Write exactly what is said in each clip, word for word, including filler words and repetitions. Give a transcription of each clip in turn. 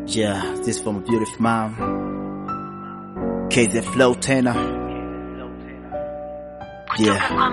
Yeah, this from a beautiful mom. K Z Flow tena. Yeah.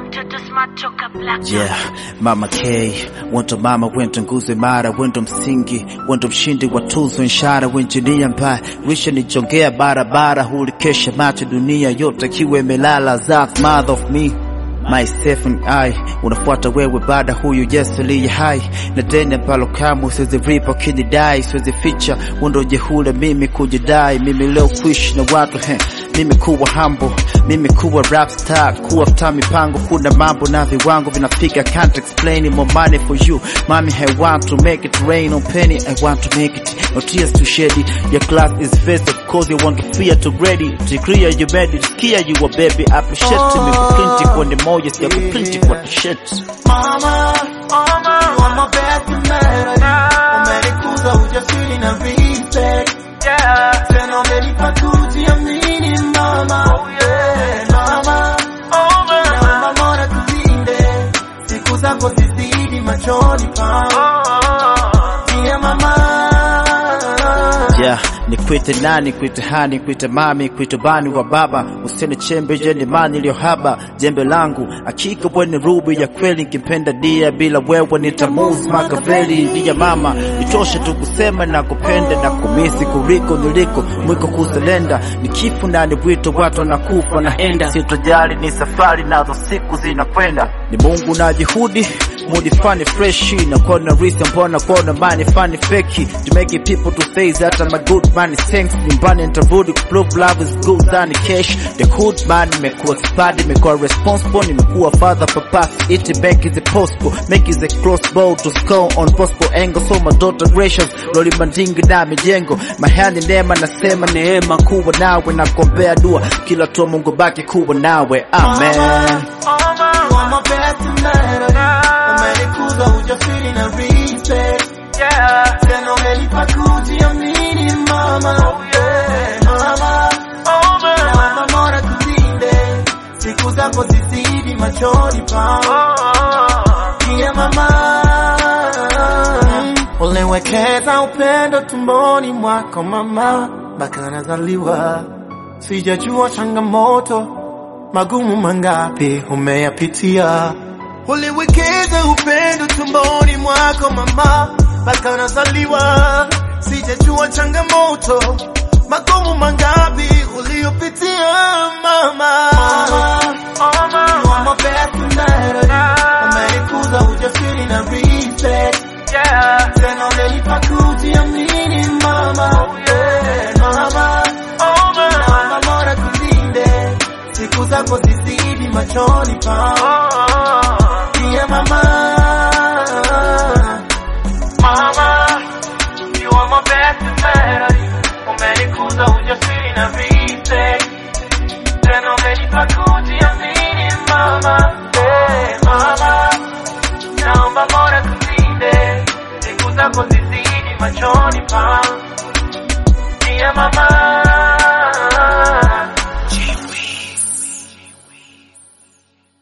Yeah, Mama K, wento mama, wento nguzo imara, wento msingi, wento mshindi wa tuzo inshara, wenjinia mbaya, wisha nijongea barabara, hulikesha macho dunia yote kiwe melala, Zath, mother of me. Myself and I, unafuata wewe baada huyu Yesu liye hai, na deni ambalo kamu siwezi ripa kinidai, siwezi ficha wendo jehule mimi kujidai, mimi leo kuishi na watu he, mimi kuwa humble, mimi kuwa rap star, kuwa fta mipango, kuna mambo na viwango vinafika, can't explain it, more money for you, mommy I want to make it rain on penny, I want to make it, no tears to shed it, your class is first of course you want to fear to ready, to clear you made it, skia you a baby, appreciate me, kuprinti kwenye moja, siya kuprinti kwa t-shirt. Mama, mama, you are my best melody, umenikuza ujasiri na respect, yeah, tena umenipa kujiamini mama, oh yeah, mama, oh mama, naomba Mola kulinde, siku zako zizidi machoni pangu, yeah mama. Yeah, nikwite nani, kwite hani, kwite mami, kwite bani wa baba, usene chembe jeni mani lio haba, jembe langu, akika wene rubi ya kweli, nkipenda dia, bila wewe nitamuzi Makaveli, dia mama, itoshe tu kusema na kupenda, na kumisi kuriko niliko, mwiko kuselenda, nikifu na ni wito watu na kufa na henda, sitojali ni safari nazo siku zinakwenda, ni Mungu na jihudi, moody funny fresh, na kona risa mbona kona money funny fake, to make it people to say that I'm a good man, thanks nyumbani nitarudi kuprove love is good than cash, the hood man nimekuwa spadi, nimekuwa responsible, nimekuwa father papa, it back is possible, make is a crossbow to score on possible angle, so my daughter gracious, loli mandingi na mijengo, mahani nema nasema neema kuwa nawe, na kuombea dua kila tu Mungu baki kuwa nawe, amen. You are my best melody, umenikuza ujasiri na respect, yeah, tena umenipa kujiamini mama, oh yeah, mama, oh mama, naomba Mola kulinde, siku zako zizidi machoni pangu, yeah mama. Uliwekeza upendo tumboni mwako mama, mpaka nazaliwa, sijajua changamoto magumu mangapi umeyapitia. Uliwekeza upendo tumboni mwako mama, mpaka nazaliwa, sijajua changamoto magumu mangapi uliyopitia mama. Mama, you are my best melody, umenikuza ujasiri na respect, yeah, tena umenipa kujiamini mama, oh yeah, mama, oh mama, naomba Mola kulinde, siku zako zizidi machoni pangu, yeah mama. Mama, you are my best melody, umenikuza ujasiri na respect, tena umenipa kujiamini mama, yeah mama, naomba Mola kulinde, siku zako zizidi machoni pangu, yeah mama.